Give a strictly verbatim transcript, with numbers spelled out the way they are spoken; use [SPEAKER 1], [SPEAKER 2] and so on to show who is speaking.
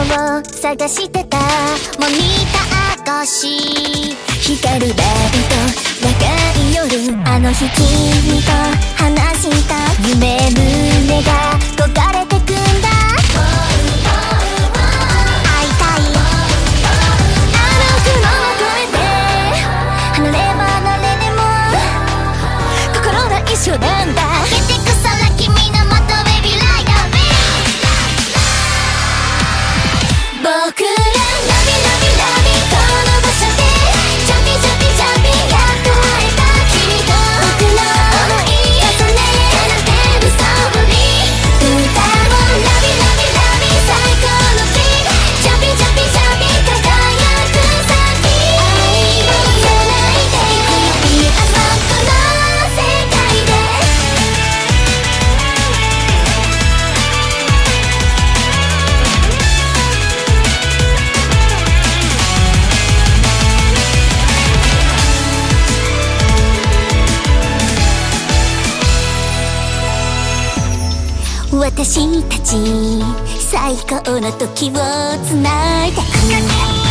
[SPEAKER 1] を探してたモニター越し光るバビと長い夜あの日君と話した夢胸が焦がれてくんだ会いたいあの雲を越えて離れ離れでも心は一緒なんだ出てく空君のもとベビーライド僕らラビラビラビこの場所でジャンピジャンピジャンピやっと会えた君と僕の想い重ねなんて嘘ぶり歌おうラビラビラビ最高の日ジャンピジャンピジャンピ輝く先愛をじゃないでいくよあそこの世界で私たち最高の時をつないでく